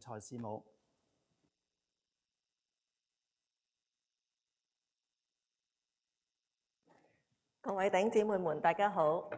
蔡師母。 各位弟兄姊妹們，大家好。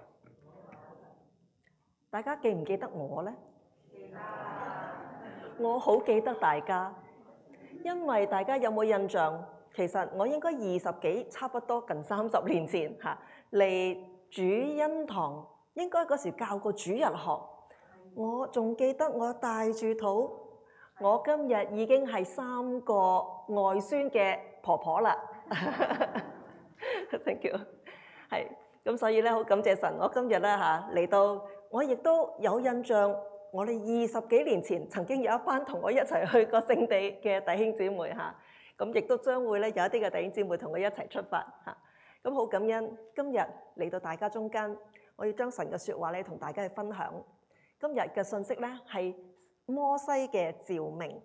大家記唔記得我呢？記得。我好記得大家，因為大家有冇印象？其實我應該20幾，差不多近30年前嚟主恩堂，應該嗰時教過主日學。我仲記得我帶住肚，我今日已經係3個外孫嘅婆婆啦。Thank you。係咁，所以咧好感謝神，我今日咧嚟到，我亦都有印象，我哋20幾年前曾經有一班同我一齊去過聖地嘅弟兄姊妹咁亦都將會咧有一啲嘅弟兄姊妹同我一齊出發咁好感恩，今日嚟到大家中間，我要將神嘅説話咧同大家去分享。今日嘅信息咧係摩西嘅召命，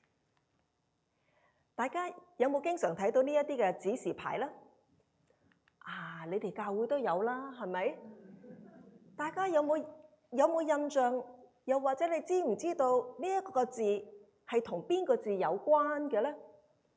大家有冇經常睇到呢一啲嘅指示牌咧？你哋教會都有啦，係咪？大家有冇印象？又或者你知唔知道呢一個字係同邊個字有關嘅咧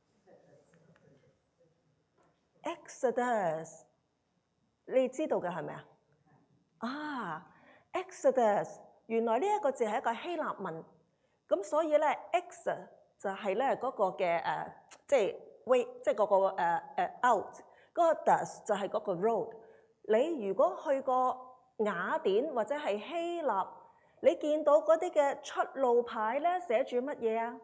？Exodus， 你知道嘅係咪啊？Exodus， 原來呢一個字係一個希臘文，咁所以咧 Ex 就係咧嗰個嘅即係 way， 即係嗰個out。嗰個 dus 就係嗰個 road。你如果去過雅典或者係希臘，你見到嗰啲嘅出路牌咧，寫住乜嘢啊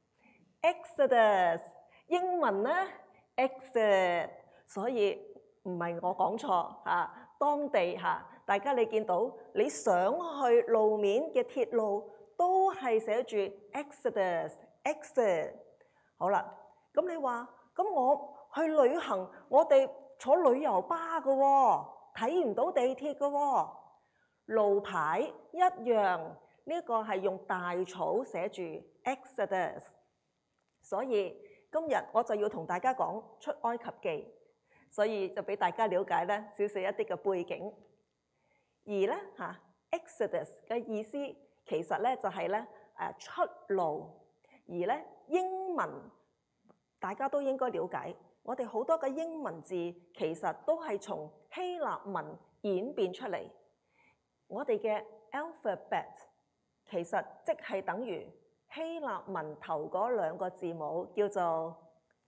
？Exodus， 英文咧 exit， 所以唔係我講錯當地大家你見到你想去路面嘅鐵路都係寫住 Exodus，exit。好啦，咁你話咁我去旅行，我哋坐旅遊巴嘅喎，睇唔到地鐵嘅喎，路牌一樣，呢個係用大草寫住 Exodus。所以今日我就要同大家講出埃及記，所以就俾大家了解咧少少一啲嘅背景。而咧Exodus 嘅意思其實咧就係咧出路，而咧英文大家都應該了解。我哋好多嘅英文字其實都係從希臘文演變出嚟。我哋嘅 alphabet 其實即係等於希臘文頭嗰2個字母叫做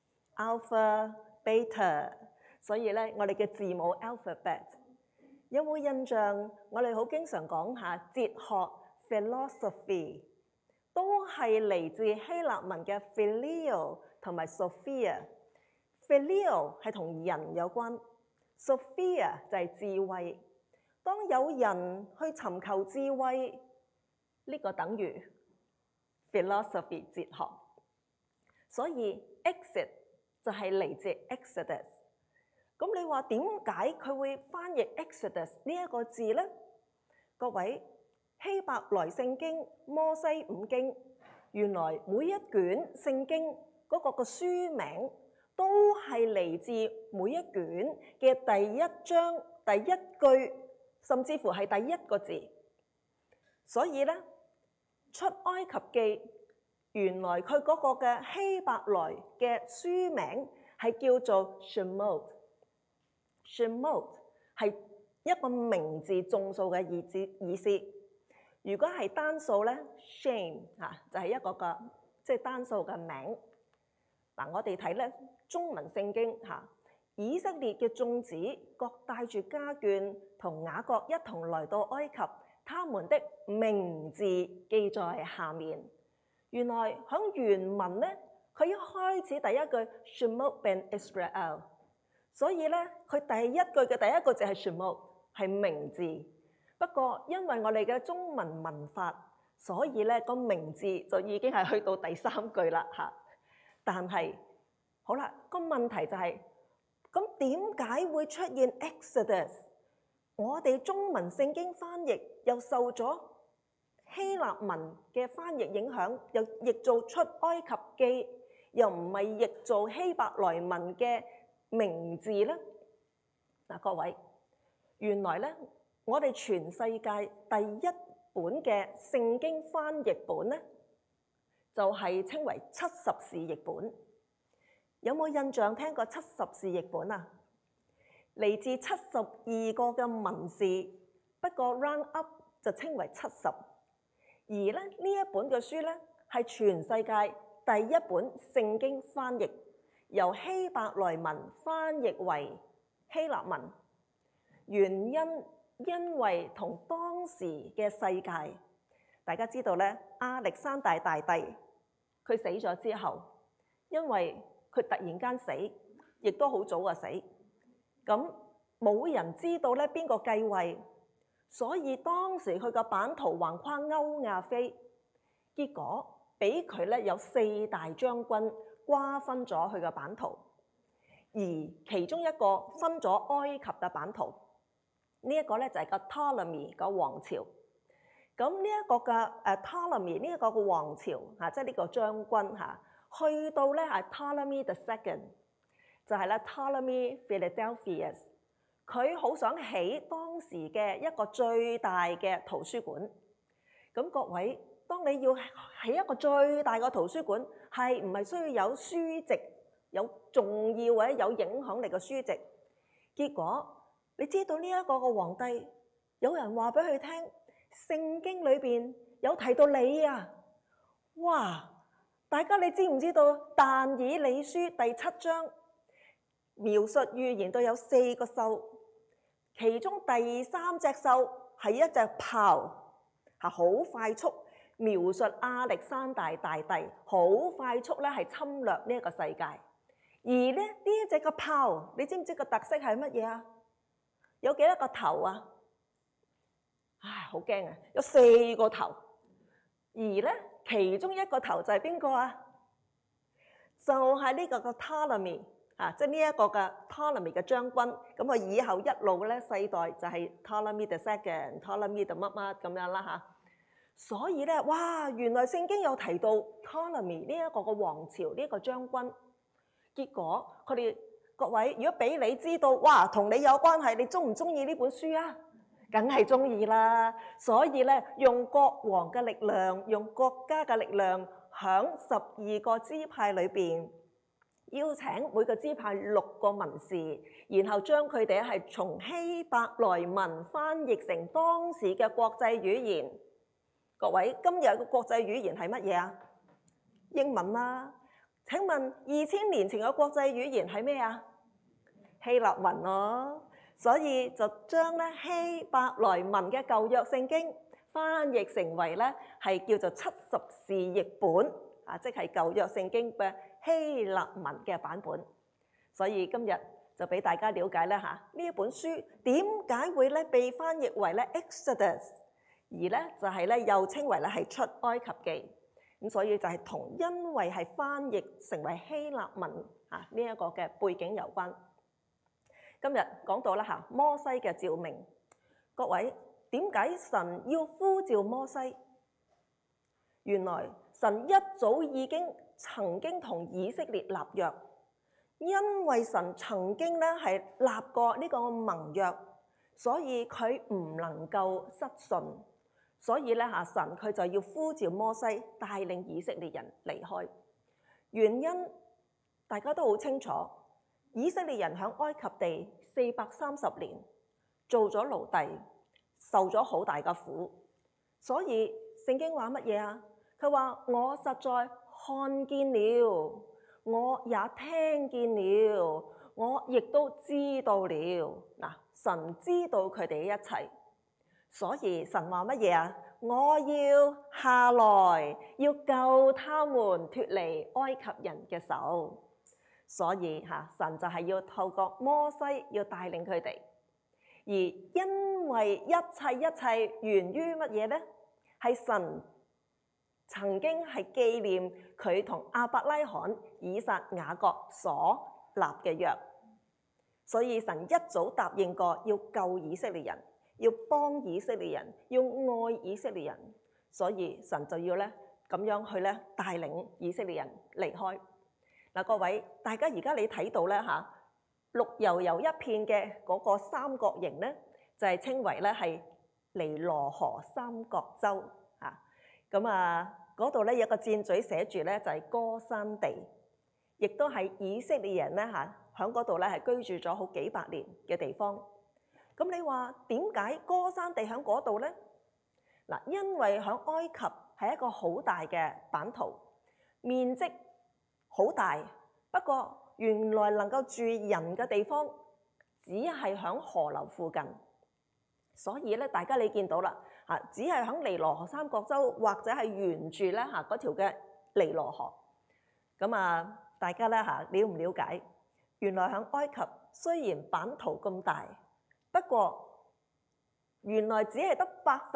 alpha、beta， 所以咧我哋嘅字母 alphabet。有冇印象？我哋好經常講下哲學 philosophy， 都係嚟自希臘文嘅 phileo 同埋 sophia。Phileo 係同人有關 ，Sophia 就係智慧。當有人去尋求智慧，呢個等於 philosophy 哲學。所以 exit 就係嚟自 Exodus。咁你話點解佢會翻譯 Exodus 呢一個字呢？各位，希伯來聖經摩西5經，原來每一卷聖經嗰個書名都係嚟自每一卷嘅第1章、第1句，甚至乎係第1個字。所以咧，出埃及記原來佢嗰個嘅希伯來嘅書名係叫做 Shemot。Shemot 係一個名字眾數嘅意思。如果係單數咧 ，Shem 就係一個嘅即係單數嘅名。我哋睇咧中文聖經以色列嘅眾子各帶住家眷同雅各一同來到埃及，他們的名字記在下面。原來喺原文咧，佢一開始第一句 Shemot ben Israel， 所以咧佢第一句嘅第1個字係 Shemot， 係名字。不過因為我哋嘅中文文法，所以咧個名字就已經係去到第3句啦但係好啦，個問題就係咁點解會出現 Exodus？ 我哋中文聖經翻譯又受咗希臘文嘅翻譯影響，又譯做出埃及記，又唔係譯做希伯來文嘅名字咧。各位，原來咧我哋全世界第1本嘅聖經翻譯本咧， 就係稱為70士譯本。有冇印象聽過70士譯本啊？嚟自72個嘅文士，不過 round up 就稱為70。而咧呢一本嘅書咧係全世界第一本聖經翻譯，由希伯來文翻譯為希臘文。原因為同當時嘅世界，大家知道咧，亞歷山大大帝佢死咗之後，因為佢突然間死，亦都好早啊死，咁冇人知道咧邊個繼位，所以當時佢個版圖橫跨歐亞非，結果俾佢咧有4大將軍瓜分咗佢個版圖，而其中一個分咗埃及嘅版圖，呢一個咧就係個 Ptolemy 個王朝。咁呢一個嘅Ptolemy 呢一個嘅王朝嚇，即係呢個將軍嚇，去到咧係 Ptolemy the Second，就係咧 Ptolemy Philadelphus， 佢好想起當時嘅一個最大嘅圖書館。咁各位，當你要起一個最大嘅圖書館，係唔係需要有書籍、有重要或者有影響力嘅書籍？結果你知道呢一個嘅皇帝，有人話俾佢聽，聖經裏邊有提到你啊！哇！大家你知唔知道但以理書第7章描述預言到有4個獸，其中第3隻獸係一隻豹，係好快速描述亞歷山大大帝好快速咧係侵略呢一個世界。而咧呢一隻個豹，你知唔知個特色係乜嘢啊？有幾多個頭啊？唉，好驚啊！有4個頭，而咧其中一個頭就係邊個啊？就係呢個個 Ptolemy 啊，即係呢一個嘅 Ptolemy 嘅將軍。咁佢以後一路咧世代就係 Ptolemy the Second、Ptolemy the 乜乜咁樣啦嚇。所以咧，哇！原來聖經有提到 Ptolemy 呢一個嘅王朝呢一個將軍。結果佢哋各位，如果俾你知道，哇，同你有關係，你中唔中意呢本書啊？梗係中意啦。所以咧，用國王嘅力量，用國家嘅力量，響12個支派裏邊，邀請每個支派6個文士，然後將佢哋係從希伯來文翻譯成當時嘅國際語言。各位，今日嘅國際語言係乜嘢啊？英文啦。請問2000年前嘅國際語言係咩啊？希臘文咯。所以就將咧希伯來文嘅舊約聖經翻譯成為咧係叫做70士譯本啊，即係舊約聖經嘅希臘文嘅版本。所以今日就俾大家了解咧嚇呢一本書點解會咧被翻譯為咧 Exodus， 而咧就係咧又稱為咧係出埃及記。咁所以就係同因為係翻譯成為希臘文啊呢一個嘅背景有關。今日講到啦嚇摩西嘅召命，各位，點解神要呼召摩西？原來神一早已經曾經同以色列立約，因為神曾經咧係立過呢個盟約，所以佢唔能夠失信。所以咧嚇神佢就要呼召摩西帶領以色列人離開。原因大家都好清楚，以色列人喺埃及地430年做咗奴隸，受咗好大嘅苦。所以聖經話乜嘢啊？佢話我實在看見了，我也聽見了，我亦都知道了。嗱，神知道佢哋嘅一切。所以神話乜嘢啊？我要下來，要救他們脫離埃及人嘅手。所以神就係要透過摩西要帶領佢哋。而因為一切源於乜嘢呢？係神曾經係紀念佢同亞伯拉罕、以撒、雅各所立嘅約。所以神一早答應過要救以色列人，要幫以色列人，要愛以色列人，所以神就要咧咁樣去咧帶領以色列人離開。嗱，各位，大家而家你睇到咧嚇，綠油油一片嘅嗰個三角形咧，就係稱為咧係尼羅河三角洲嚇。咁嗰度咧有個箭嘴寫住咧就係歌珊地，亦都係以色列人咧喺嗰度咧係居住咗好幾百年嘅地方。咁你話點解歌珊地喺嗰度咧？嗱，因為喺埃及係一個好大嘅版圖，面積好大，不過原來能夠住人嘅地方只係喺河流附近，所以咧大家你見到啦只係喺尼羅河三角洲或者係沿住咧嗰條嘅尼羅河。咁大家咧了唔了解？原來喺埃及雖然版圖咁大，不過原來只係得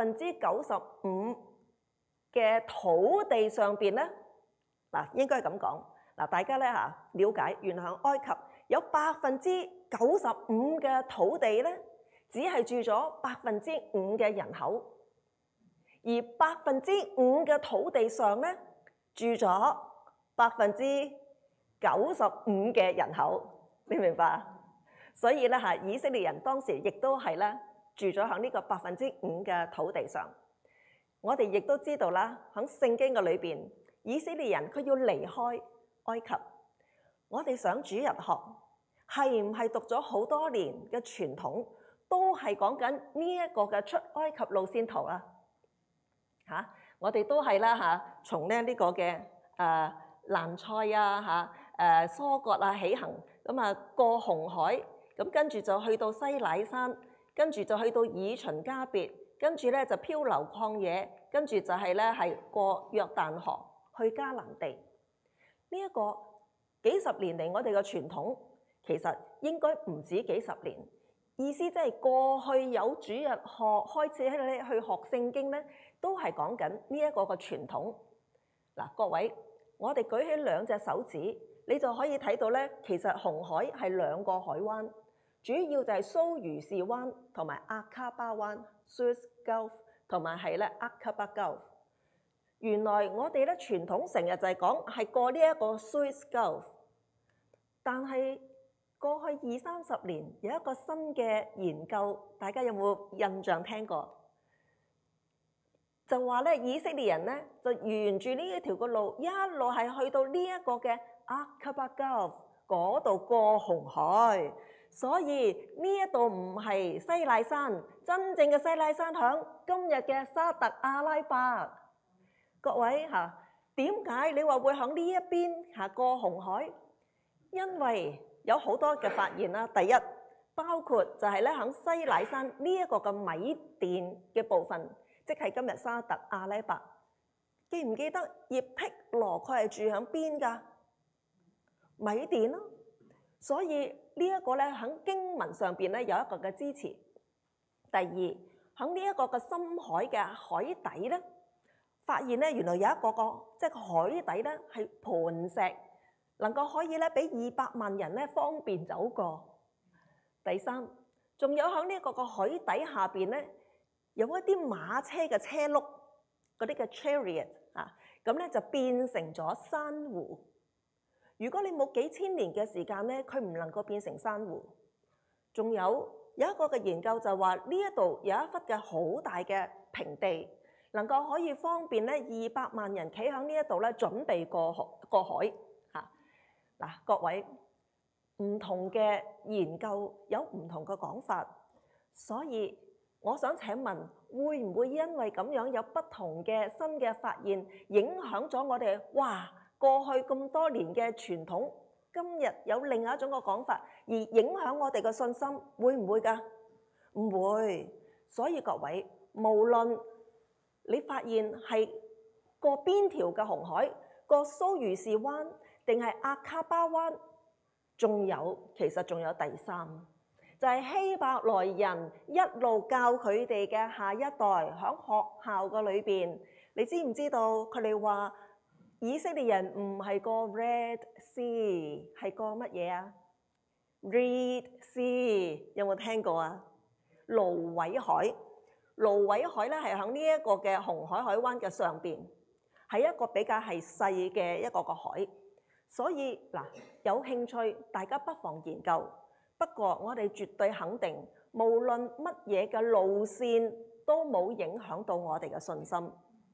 95%嘅土地上邊咧，應該係咁講。大家咧了解，原來喺埃及有95%嘅土地咧，只係住咗5%嘅人口，而5%嘅土地上咧住咗95%嘅人口，你明白啊？所以咧以色列人當時亦都係咧住咗喺呢個5%嘅土地上。我哋亦都知道啦，喺聖經嘅裏邊，以色列人佢要離開埃及。我哋上主日學係唔係讀咗好多年嘅傳統，都係講緊呢一個嘅出埃及路線圖啊？我哋都係啦從呢個嘅蘭塞疏割起行，咁過紅海，咁跟住就去到西乃山，跟住就去到以旬加別，跟住咧就漂流曠野，跟住就係咧係過約旦河去迦南地。呢一個幾十年嚟我哋嘅傳統，其實應該唔止幾十年。意思即係過去有主日學開始去學聖經咧，都係講緊呢一個嘅傳統。各位，我哋舉起兩隻手指，你就可以睇到咧，其實紅海係兩個海灣，主要就係蘇茹士灣同埋阿卡巴灣 （Suez Gulf） 同埋係咧阿卡巴 Gulf。原來我哋咧傳統成日就係講係過呢一個 Suez Gulf， 但係過去20-30年有一個新嘅研究，大家有冇印象聽過？就話咧以色列人咧就沿住呢一條個路一路係去到呢一個嘅阿卡巴 Gulf 嗰度過紅海，所以呢一度唔係西奈山，真正嘅西奈山響今日嘅沙特阿拉伯。各位點解你話會響呢一邊過紅海？因為有好多嘅發現啦。第一，包括就係咧響西奈山呢一個嘅米甸嘅部分，即係今日沙特阿拉伯。記唔記得葉忒羅佢係住響邊㗎？米甸咯。所以呢一個咧響經文上邊咧有一個嘅支持。第二，響呢一個嘅深海嘅海底咧，發現咧原來有一個即係海底咧係磐石，能夠可以咧俾200萬人咧方便走過。第三，仲有響呢一個個海底下邊咧有一啲馬車嘅車轆，嗰啲嘅 chariot 咁咧就變成咗珊瑚。如果你冇幾千年嘅時間咧，佢唔能夠變成珊瑚。仲有一個嘅研究就話呢一度有一忽嘅好大嘅平地，能夠可以方便咧200萬人企喺呢一度咧準備過海。各位，唔同嘅研究有唔同嘅講法，所以我想請問，會唔會因為咁樣有不同嘅新嘅發現，影響咗我哋？哇！過去咁多年嘅傳統，今日有另外一種嘅講法，而影響我哋嘅信心，會唔會㗎？唔會。所以各位，無論你發現係過邊條嘅紅海，過蘇茹士灣定係阿卡巴灣，其實仲有第三，就係希伯來人一路教佢哋嘅下一代喺學校嘅裏邊，你知唔知道佢哋話以色列人唔係過 Red Sea， 係過乜嘢啊？ Red Sea 有冇聽過啊？蘆葦海。蘆葦海咧係喺呢一個嘅紅海海灣嘅上邊，係一個比較係細嘅一個個海。所以有興趣大家不妨研究。不過我哋絕對肯定，無論乜嘢嘅路線都冇影響到我哋嘅信心，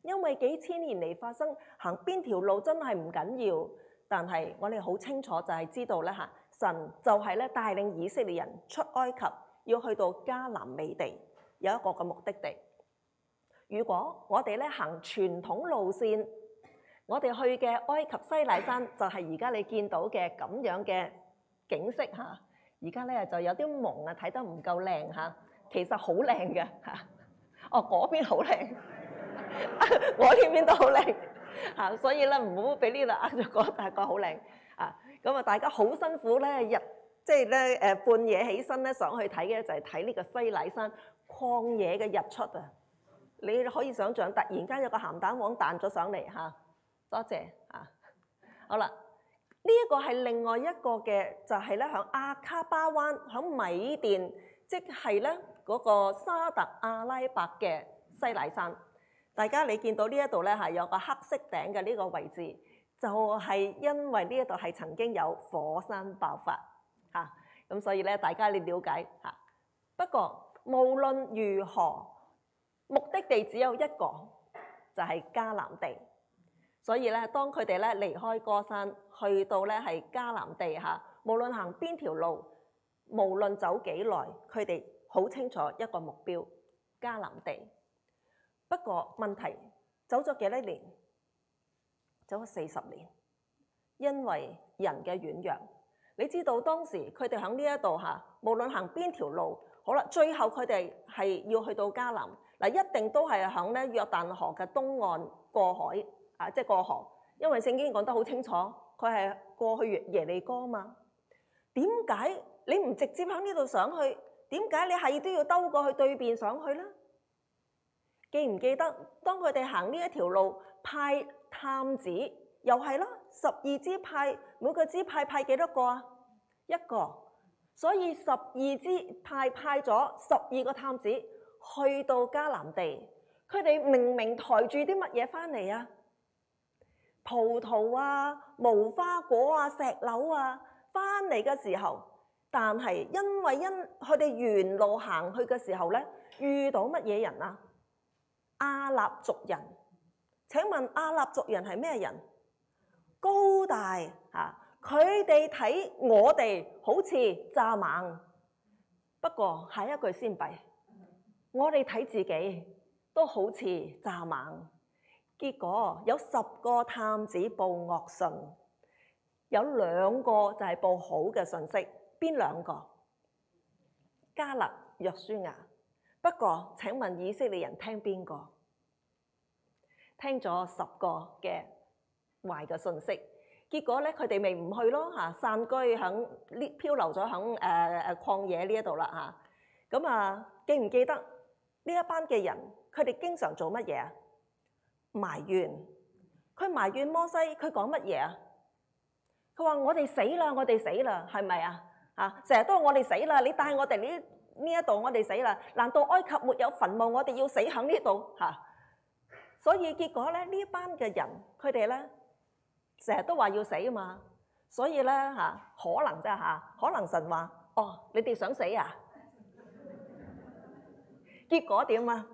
因為幾千年嚟發生，行邊條路真係唔緊要。但係我哋好清楚就係知道咧嚇，神就係咧帶領以色列人出埃及，要去到迦南美地，有一個嘅目的地。如果我哋咧行傳統路線，我哋去嘅埃及西乃山就係而家你見到嘅咁樣嘅景色嚇。而家咧就有啲蒙啊，睇得唔夠靚嚇，其實好靚嘅嚇。哦，嗰邊好靚，我呢邊都好靚嚇，所以咧唔好俾呢度呃咗個大個好靚啊。咁啊，大家好辛苦咧，即係咧半夜起身咧上去睇嘅就係睇呢個西乃山曠野嘅日出啊！你可以想像突然間有個鹹蛋黃彈咗上嚟嚇，多謝啊！好啦。呢一個係另外一個嘅，就係咧響阿卡巴灣，響米甸，即係咧嗰個沙特阿拉伯嘅西乃山。大家你見到呢一度咧係有個黑色頂嘅呢個位置，就係因為呢一度係曾經有火山爆發嚇，咁所以咧大家你了解嚇。不過無論如何，目的地只有一個，就係迦南地。所以咧，當佢哋咧離開歌山，去到咧係迦南地下，無論行邊條路，無論走幾耐，佢哋好清楚一個目標，迦南地。不過問題走咗幾多年？走咗40年，因為人嘅軟弱。你知道當時佢哋喺呢一度嚇，無論行邊條路，好啦，最後佢哋係要去到迦南嗱，一定都係喺咧約旦河嘅東岸過海。啊！即係過河，因為聖經講得好清楚，佢係過去耶利哥嘛。點解你唔直接喺呢度上去？點解你係都要兜過去對邊上去呢？記唔記得當佢哋行呢一條路派探子，又係啦，12支派，每個支派派幾多個啊？1個，所以12支派派咗12個探子去到迦南地，佢哋明明抬住啲乜嘢翻嚟啊？葡萄啊、無花果啊、石榴啊，翻嚟嘅時候，但係因為佢哋沿路行去嘅時候咧，遇到乜嘢人啊？亞納族人。請問亞納族人係咩人？高大嚇，佢哋睇我哋好似蚱蜢。不過下一句先弊，我哋睇自己都好似蚱蜢。結果有10個探子報惡信，有2個就係報好嘅信息。邊2個？迦勒、約書亞。不過請問以色列人聽邊個？聽咗10個嘅壞嘅信息。結果咧，佢哋咪唔去咯嚇，散居響呢漂流咗響曠野呢一度啦嚇。咁啊，記唔記得呢一班嘅人？佢哋經常做乜嘢啊？埋怨，佢埋怨摩西，佢講乜嘢啊？佢話我哋死啦，我哋死啦，係咪啊？嚇，成日都話我哋死啦，你帶我哋呢一度，我哋死啦。難道埃及沒有墳墓，我哋要死喺呢度嚇？所以結果咧，呢一班嘅人，佢哋咧成日都話要死啊嘛。所以咧嚇，可能啫嚇，可能神話哦，你哋想死啊？結果點啊？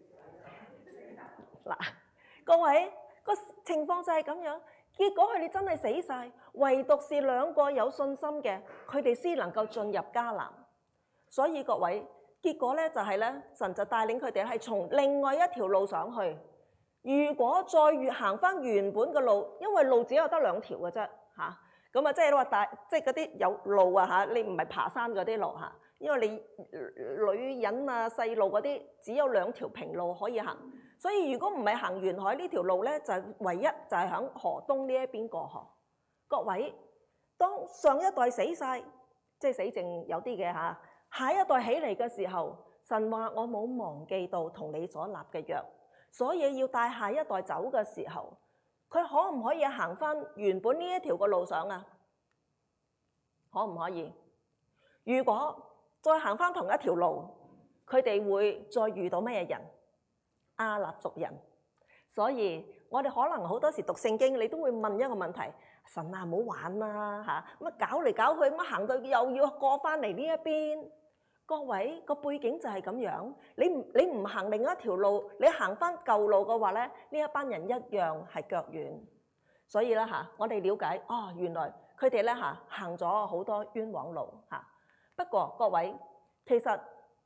嗱。各位，個情況就係咁樣，結果佢哋真係死晒，唯獨是2個有信心嘅，佢哋先能夠進入迦南。所以各位，結果咧就係咧，神就帶領佢哋係從另外一條路上去。如果再行翻原本嘅路，因為路只有得2條嘅啫嚇，咁啊即係話即係嗰啲有路啊嚇，你唔係爬山嗰啲路嚇，因為你女人啊細路嗰啲只有2條平路可以行。所以如果唔係行沿海呢條路咧，就唯一就係響河東呢一邊過河。各位，當上一代死晒，即係死剩有啲嘅嚇，下一代起嚟嘅時候，神話我冇忘記到同你所立嘅約，所以要帶下一代走嘅時候，佢可唔可以行翻原本呢一條嘅路上啊？可唔可以？如果再行翻同一條路，佢哋會再遇到乜嘢人？亞納族人。所以我哋可能好多時讀聖經，你都會問一個問題：神啊，唔好玩啦嚇，乜搞嚟搞去，乜行到又要過翻嚟呢一邊？ 各位個背景就係咁樣，你唔行另一條路，你行翻舊路嘅話咧，呢一班人一樣係腳軟。所以咧我哋了解原來佢哋咧行咗好多冤枉路嚇。不過各位，其實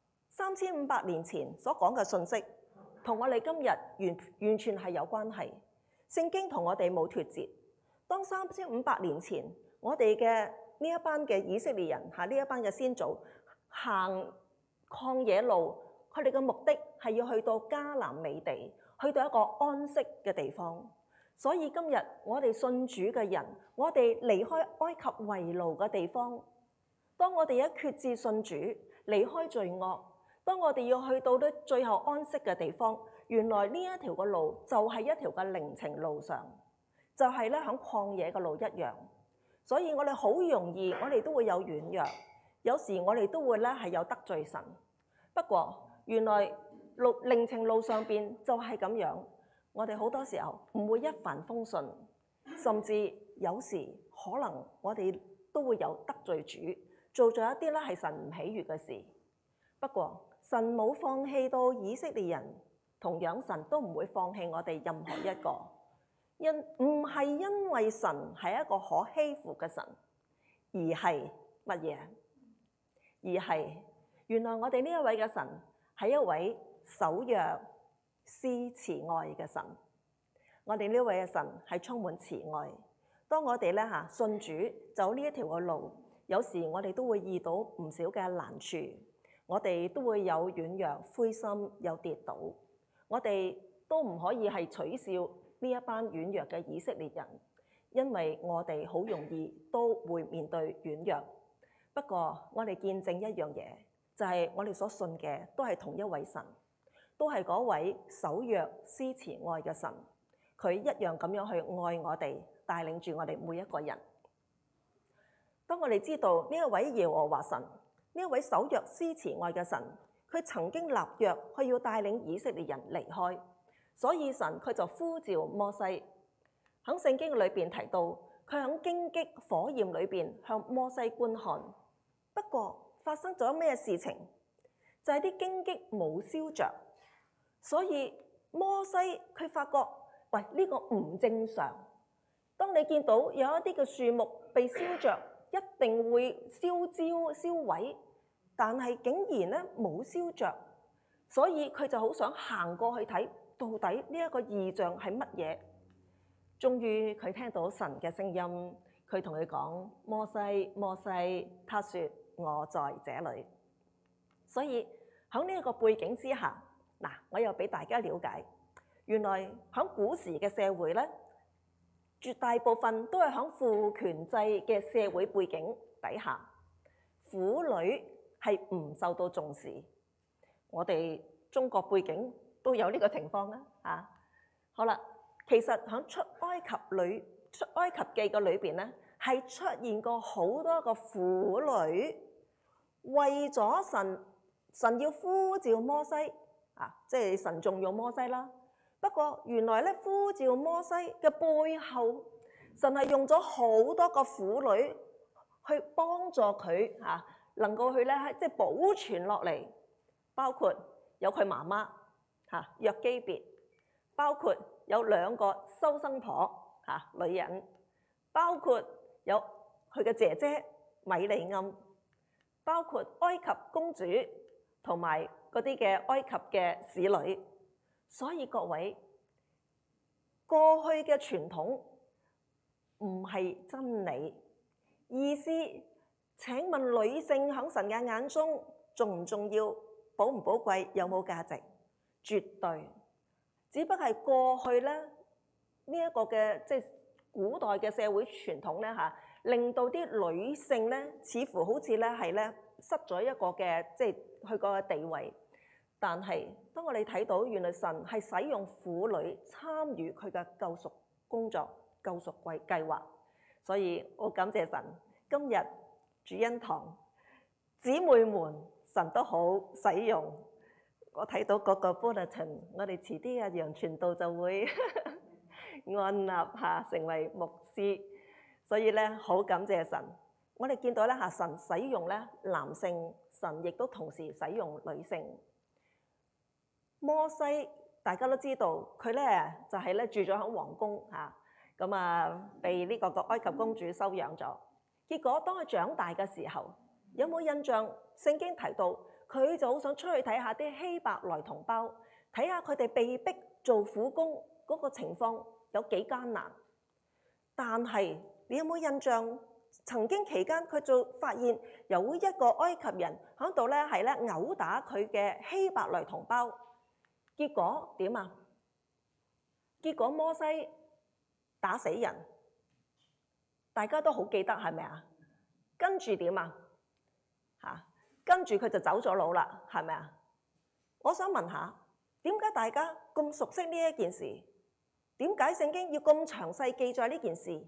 3500年前所講嘅信息，同我哋今日完全係有關係。聖經同我哋冇脫節。當3500年前，我哋嘅呢一班嘅以色列人呢一班嘅先祖行曠野路，佢哋嘅目的係要去到迦南美地，去到一個安息嘅地方。所以今日我哋信主嘅人，我哋離開埃及為奴嘅地方，當我哋一決志信主，離開罪惡，當我哋要去到咧最後安息嘅地方，原來呢一條嘅路就係一條嘅靈程路上，就係咧喺曠野嘅路一樣。所以我哋好容易，我哋都會有軟弱，有時我哋都會咧係有得罪神。不過原來靈程路上邊就係咁樣，我哋好多時候唔會一帆風順，甚至有時可能我哋都會有得罪主，做咗一啲咧係神唔喜悅嘅事。不過神冇放棄到以色列人，同樣神都唔會放棄我哋任何一個。唔係因為神係一個可欺負嘅神，而係乜嘢？而係原來我哋呢一位嘅神係一位守約施慈愛嘅神。我哋呢位嘅神係充滿慈愛。當我哋咧信主走呢一條嘅路，有時我哋都會遇到唔少嘅難處，我哋都會有軟弱、灰心、有跌倒。我哋都唔可以係取笑呢一班軟弱嘅以色列人，因為我哋好容易都會面對軟弱。不過我哋見證一樣嘢，就係我哋所信嘅都係同一位神，都係嗰位守約施慈愛嘅神。佢一樣咁樣去愛我哋，帶領住我哋每一個人。當我哋知道呢一位耶和華神，呢一位守約施慈愛嘅神，佢曾經立約，佢要帶領以色列人離開。所以神佢就呼召摩西，喺聖經裏邊提到，佢喺荊棘火焰裏邊向摩西觀看。不過發生咗咩事情？就係啲荊棘冇燒着，所以摩西佢發覺，喂，呢個唔正常。當你見到有一啲嘅樹木被燒着，一定會燒焦燒毀，但係竟然咧冇燒着，所以佢就好想行過去睇。到底呢一個異象係乜嘢？終於佢聽到神嘅聲音，佢同佢講：摩西，摩西，他說我在這裏。所以喺呢一個背景之下，我又俾大家了解，原來喺古時嘅社會咧，絕大部分都係喺父權制嘅社會背景底下，婦女係唔受到重視。我哋中國背景都有呢個情況啦。好啦，其實喺出埃及記嘅裏邊咧，係出現過好多個婦女為咗神要呼召摩西即係神重用摩西啦。不過原來咧呼召摩西嘅背後，神係用咗好多個婦女去幫助佢能夠去咧即係保存落嚟，包括有佢媽媽約基別，包括有2個收生婆女人，包括有佢嘅姐姐米利暗，包括埃及公主同埋嗰啲嘅埃及嘅使女。所以各位，過去嘅傳統唔係真理，意思請問女性喺神嘅眼中重唔重要、寶唔寶貴、有冇價值？絕對，只不過係過去咧呢一個嘅即係古代嘅社會傳統咧令到啲女性咧似乎好似咧係咧失咗一個嘅即係佢個地位。但係當我哋睇到原來神係使用婦女參與佢嘅救贖工作、救贖計劃，所以我感謝神。今日主恩堂姊妹們，神都好使用。我睇到嗰個 bulletin， 我哋遲啲楊傳道就會按立成為牧師，所以咧好感謝神。 我哋見到咧嚇，神使用咧男性，神亦都同時使用女性。摩西大家都知道，佢咧就係咧住咗喺皇宮嚇，咁被呢個埃及公主收養咗。結果當佢長大嘅時候，有冇印象？聖經提到佢就好想出去睇下啲希伯來同胞，睇下佢哋被逼做苦工嗰個情況有幾艱難。但係你有冇印象？曾經期間佢就發現有一個埃及人喺度咧係咧毆打佢嘅希伯來同胞，結果點啊？結果摩西打死人，大家都好記得係咪啊？跟住點啊？跟住佢就走咗佬啦，係咪啊？我想問下，點解大家咁熟悉呢一件事？點解聖經要咁詳細記載呢件事？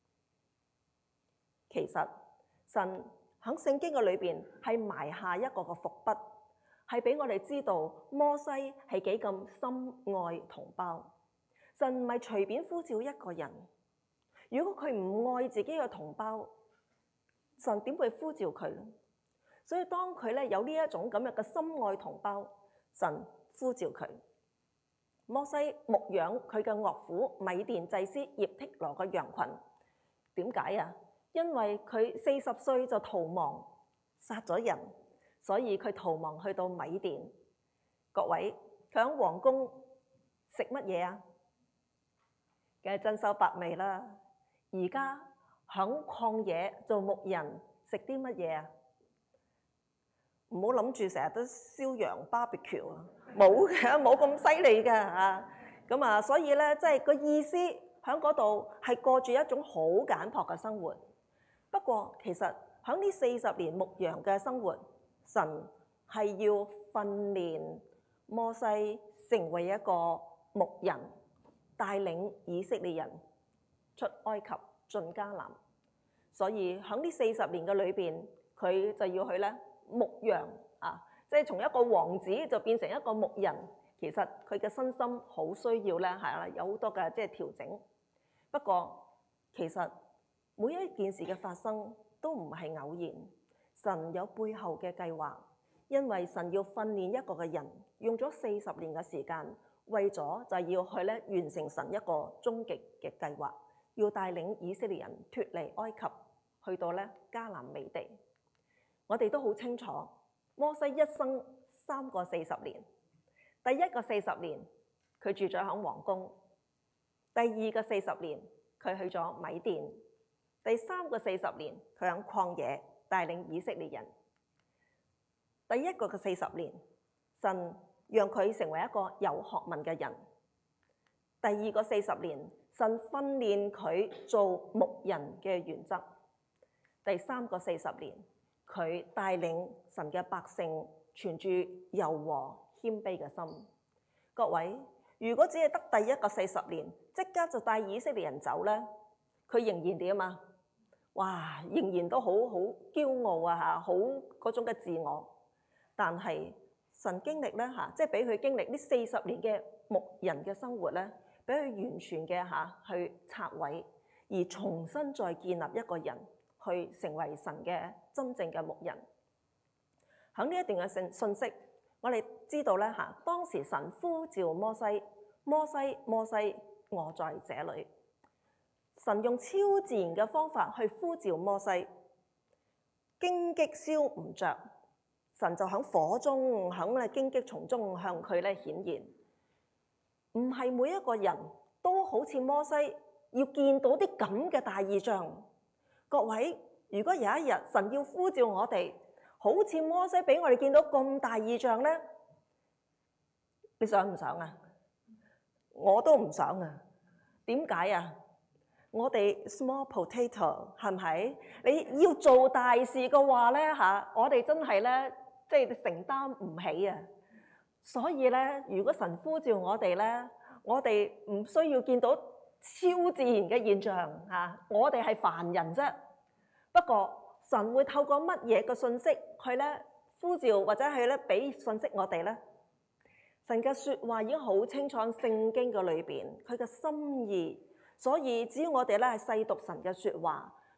其實神喺聖經嘅裏邊係埋下一個嘅伏筆，係俾我哋知道摩西係幾咁深愛同胞。神唔係隨便呼召一個人，如果佢唔愛自己嘅同胞，神點會呼召佢呢？所以當佢咧有呢一種咁樣嘅深愛同胞，神呼召佢。摩西牧養佢嘅岳父米甸祭司葉忒羅嘅羊群，點解啊？因為佢40歲就逃亡，殺咗人，所以佢逃亡去到米甸。各位，佢喺皇宮食乜嘢啊？梗係珍饈百味啦。而家喺曠野做牧人，食啲乜嘢啊？唔好諗住成日都燒羊 barbecue 啊，冇嘅，冇咁犀利嘅嚇。咁所以咧，即係個意思喺嗰度係過住一種好簡樸嘅生活。不過其實喺呢40年牧羊嘅生活，神係要訓練摩西成為一個牧人，帶領以色列人出埃及進迦南。所以喺呢40年嘅裏邊，佢就要去咧牧羊啊，即係從一個王子就變成一個牧人。其實佢嘅身心好需要咧，係啦，有好多嘅即係調整。不過其實每一件事嘅發生都唔係偶然，神有背後嘅計劃。因為神要訓練一個嘅人，用咗40年嘅時間，為咗就係要去咧完成神一個終極嘅計劃，要帶領以色列人脫離埃及，去到咧迦南美地。我哋都好清楚，摩西一生3個40年。第一個40年，佢住咗喺皇宮；第二個40年，佢去咗米甸；第3個40年，佢喺曠野帶領以色列人。第一個嘅40年，神讓佢成為一個有學問嘅人；第二個40年，神訓練佢做牧人嘅原則；第3個40年，佢帶領神嘅百姓存住柔和謙卑嘅心。各位，如果只係得第一個40年，即刻就帶以色列人走咧，佢仍然點啊？哇，仍然都好驕傲啊嚇，好嗰種嘅自我。但係神經歷咧嚇，即係俾佢經歷呢40年嘅牧人嘅生活咧，俾佢完全嘅去拆毀，而重新再建立一個人，去成為神嘅真正嘅牧人。喺呢一段嘅信息，我哋知道咧嚇，當時神呼召摩西，摩西，摩西，我在這裏。神用超自然嘅方法去呼召摩西，荊棘燒唔着，神就喺火中，喺荊棘叢中向佢咧顯現。唔係每一個人都好似摩西，要見到啲咁嘅大異象。各位，如果有一日神要呼召我哋，好似摩西俾我哋見到咁大異象咧，你想唔想啊？我都唔想啊。點解啊？我哋 small potato 係咪？你要做大事嘅話咧嚇，我哋真係咧即係承擔唔起啊！所以咧，如果神呼召我哋咧，我哋唔需要見到超自然嘅現象嚇，我哋係凡人啫。不過神會透過乜嘢嘅信息去咧呼召或者係咧俾信息我哋咧？神嘅説話已經好清楚，聖經嘅裏邊佢嘅心意。所以只要我哋咧係細讀神嘅説話，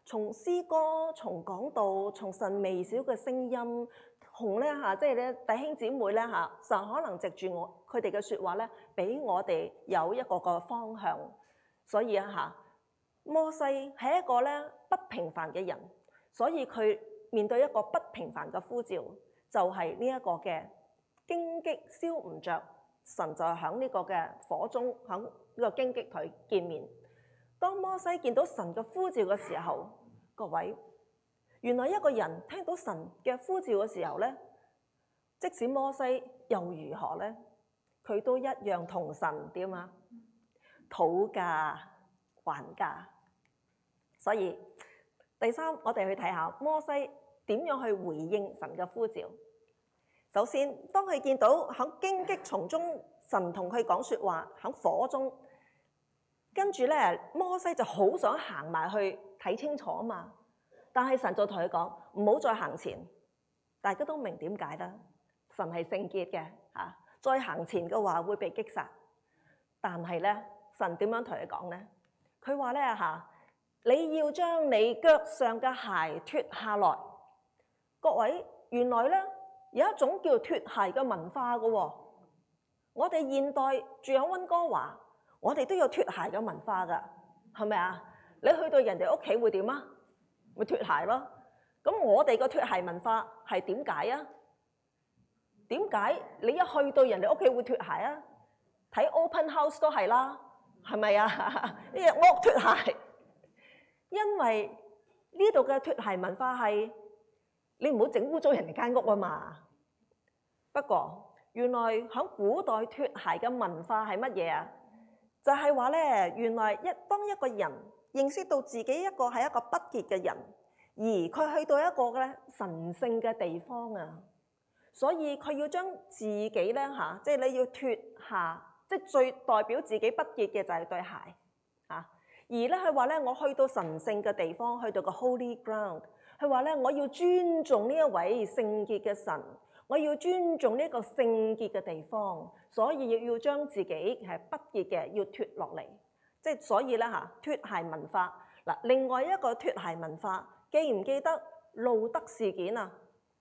從詩歌、從講道、從神微小嘅聲音，同咧嚇，即係咧弟兄姊妹咧嚇，神可能藉住佢哋嘅説話咧，俾我哋有一個方向。所以啊嚇，摩西係一個咧不平凡嘅人，所以佢面對一個不平凡嘅呼召，就係呢一個嘅荊棘燒唔着，神就喺呢個嘅火中，喺呢個荊棘同佢見面。當摩西見到神嘅呼召嘅時候，各位，原來一個人聽到神嘅呼召嘅時候咧，即使摩西又如何咧，佢都一樣同神點啊？討價還價。所以第三，我哋去睇下摩西點樣去回應神嘅呼召。首先，當佢見到喺荊棘叢中，神同佢講説話，喺火中，跟住咧，摩西就好想行埋去睇清楚啊嘛。但係神就同佢講唔好再行前。大家都明點解啦？神係聖潔嘅嚇，再行前嘅話會被擊殺。但係咧，神點樣同佢講咧？佢話咧嚇，你要將你腳上嘅鞋脱下來。各位，原來咧有一種叫脱鞋嘅文化嘅喎。我哋現代住喺溫哥華，我哋都有脱鞋嘅文化㗎，係咪啊？你去到人哋屋企會點啊？會脱鞋咯。咁我哋個脱鞋文化係點解啊？點解你一去到人哋屋企會脱鞋啊？睇 open house 都係啦，係咪啊？呢隻屋脱鞋，因為呢度嘅脱鞋文化係你唔好整污糟人哋間屋啊嘛。不過原來喺古代脱鞋嘅文化係乜嘢啊？就係話咧，原來當一個人認識到自己係一個不潔嘅人，而佢去到一個咧神聖嘅地方啊，所以佢要將自己咧嚇，即係你要脱下，即係最代表自己不潔嘅就係對鞋啊。而咧佢話咧，我去到神聖嘅地方，去到個 Holy Ground， 佢話咧我要尊重呢一位聖潔嘅神，我要尊重呢個聖潔嘅地方，所以要將自己係不潔嘅要脱落嚟。即係所以咧嚇，脱鞋文化嗱，另外一個脱鞋文化，記唔記得路德事件啊？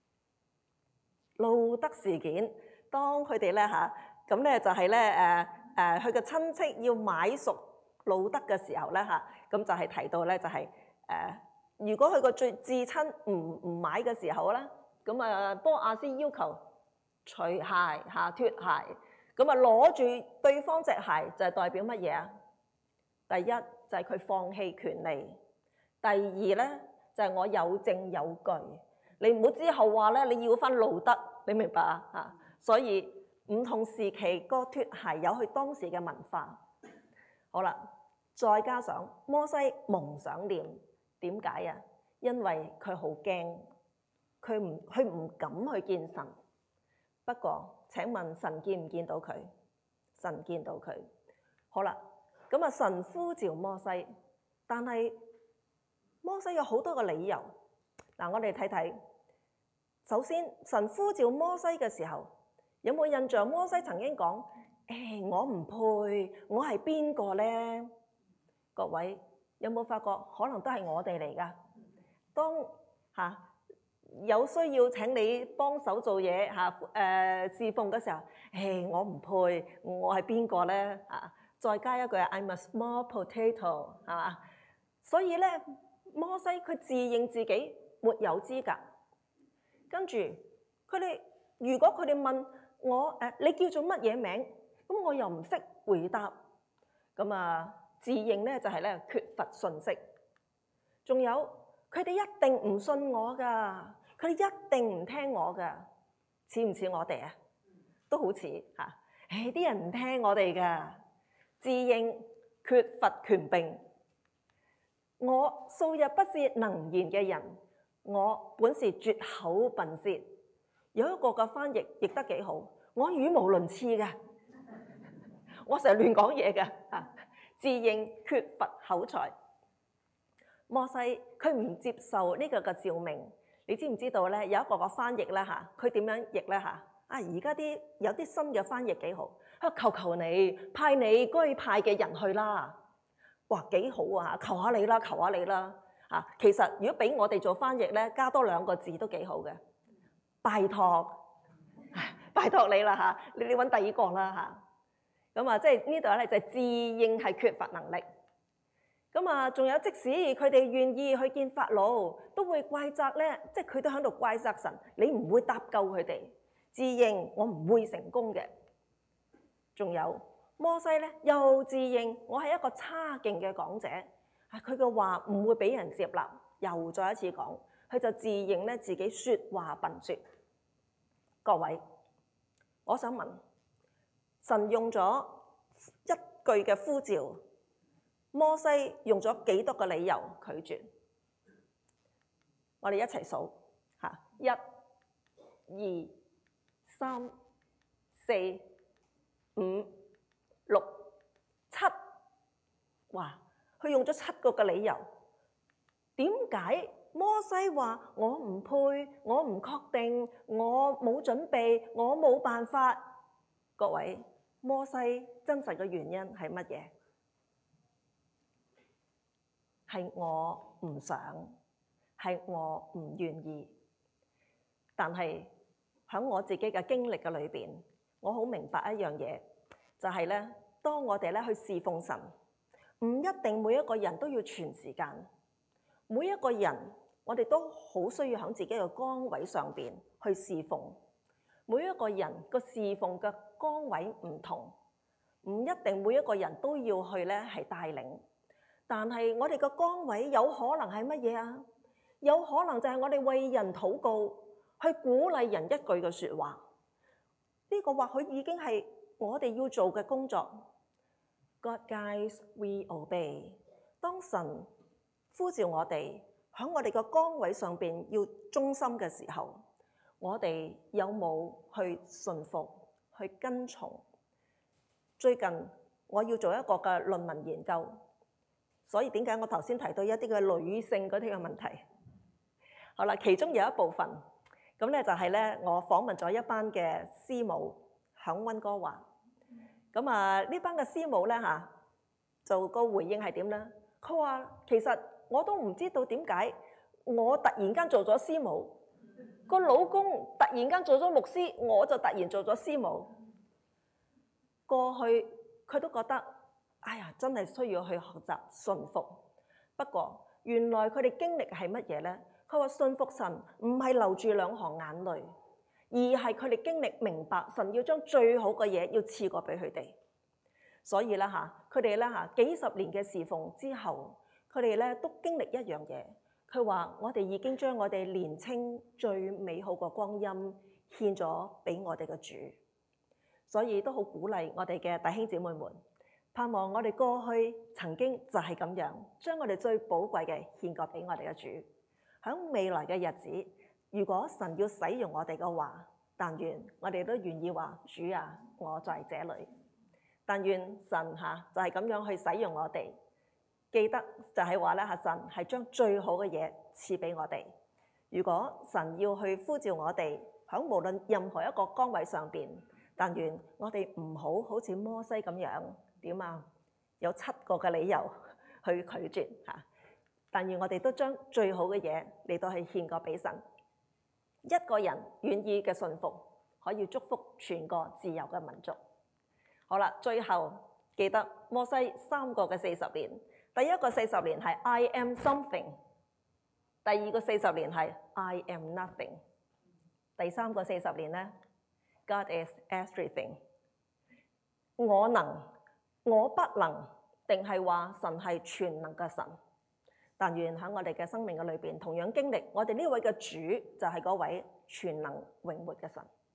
路德事件，當佢哋咧嚇，咁咧就係咧佢嘅親戚要買贖路德嘅時候咧嚇，咁就係提到咧就係如果佢個至親唔買嘅時候咧，咁波亞斯要求除鞋嚇脱鞋，咁攞住對方隻鞋就係代表乜嘢啊？第一就係佢放棄權利，第二咧就係我有證有據。你唔好之後話咧你要翻路德，你明白啊？嚇，所以唔同時期個脱鞋有佢當時嘅文化。好啦，再加上摩西蒙上臉，點解啊？因為佢好驚，佢唔敢去見神。不過請問神見唔見到佢？神見到佢。好啦。咁神呼召摩西，但係摩西有好多個理由。嗱，我哋睇睇。首先，神呼召摩西嘅時候，有冇印象？摩西曾經講：我唔配，我係邊個咧？各位有冇發覺？可能都係我哋嚟㗎。當有需要請你幫手做嘢侍奉嘅時候，我唔配，我係邊個咧？再加一句 I'm a small potato， 係嘛？所以咧，摩西佢自認自己沒有資格。跟住如果佢哋問我你叫做乜嘢名？咁我又唔識回答。咁自認咧就係咧缺乏信息。仲有佢哋一定唔信我㗎，佢哋一定唔聽我㗎。似唔似我哋啊？都好似嚇。啲人唔聽我哋㗎。自認缺乏權柄，我素日不是能言嘅人，我本是拙口笨舌。有一個嘅翻譯譯得幾好，我語無倫次嘅，我成日亂講嘢嘅。自認缺乏口才。摩西佢唔接受呢個嘅召命，你知唔知道咧？有一個嘅翻譯咧嚇，佢點樣譯咧嚇？而家有啲新嘅翻譯幾好。求求你派你該派嘅人去啦！哇，幾好啊！求下你啦，求下你啦！ 其實如果俾我哋做翻譯咧，加多2個字都幾好嘅，拜託，拜託你啦嚇，你揾第二個啦嚇。咁即係呢度咧就係自認係缺乏能力。咁仲有即使佢哋願意去見法老，都會怪責咧，即係佢都喺度怪責神，你唔會搭救佢哋，自認我唔會成功嘅。仲有摩西咧，又自認我係一個差勁嘅講者，佢嘅話唔會俾人接納，又再一次講，佢就自認咧自己説話笨拙。各位，我想問，神用咗一句嘅呼召，摩西用咗幾多個理由拒絕？我哋一齊數嚇，1、2、3、4、5、6、7，哇！佢用咗7個嘅理由。點解摩西話我唔配，我唔確定，我冇準備，我冇辦法？各位，摩西真實嘅原因係乜嘢？係我唔想，係我唔願意。但係喺我自己嘅經歷嘅裏邊，我好明白一樣嘢，就係咧，當我哋咧去侍奉神，唔一定每一個人都要全時間。每一個人，我哋都好需要喺自己嘅崗位上邊去侍奉。每一個人個侍奉嘅崗位唔同，唔一定每一個人都要去咧係帶領。但係我哋嘅崗位有可能係乜嘢啊？有可能就係我哋為人禱告，去鼓勵人一句嘅説話。呢個或許已經係我哋要做嘅工作。God guides, we obey。當神呼召我哋喺我哋嘅崗位上邊要忠心嘅時候，我哋有冇去順服、去跟從？最近我要做一個嘅論文研究，所以點解我頭先提到一啲嘅女性嗰啲嘅問題？好啦，其中有一部分咁咧就係咧，我訪問咗一班嘅師母響溫哥華。咁呢班嘅師母咧就個回應係點咧？佢話其實我都唔知道點解我突然間做咗師母，個老公突然間做咗牧師，我就突然做咗師母。過去佢都覺得，哎呀，真係需要去學習順服。不過原來佢哋經歷係乜嘢呢？佢話順服神唔係流住2行眼淚，而係佢哋經歷明白神要將最好嘅嘢要賜過俾佢哋。所以咧佢哋咧幾十年嘅侍奉之後，佢哋咧都經歷一樣嘢。佢話我哋已經將我哋年青最美好嘅光陰獻咗俾我哋嘅主，所以都好鼓勵我哋嘅弟兄姊妹們，盼望我哋過去曾經就係咁樣，將我哋最寶貴嘅獻過俾我哋嘅主。喺未來嘅日子，如果神要使用我哋嘅話，但願我哋都願意話主啊，我在這裏。但願神就係咁樣去使用我哋。記得就係話咧神係將最好嘅嘢賜俾我哋。如果神要去呼召我哋，喺無論任何一個崗位上邊，但願我哋唔好似摩西咁樣點有7個嘅理由去拒絕。但願我哋都將最好嘅嘢嚟到去獻過俾神。一個人願意嘅順服，可以祝福全個自由嘅民族。好啦，最後記得摩西3個嘅40年，第一個40年係 I am something， 第二個40年係 I am nothing， 第3個40年呢 God is everything。 我能，我不能，定係話神係全能嘅神？但願喺我哋嘅生命嘅裏邊，同樣經歷我哋呢位嘅主就係嗰位全能永活嘅神。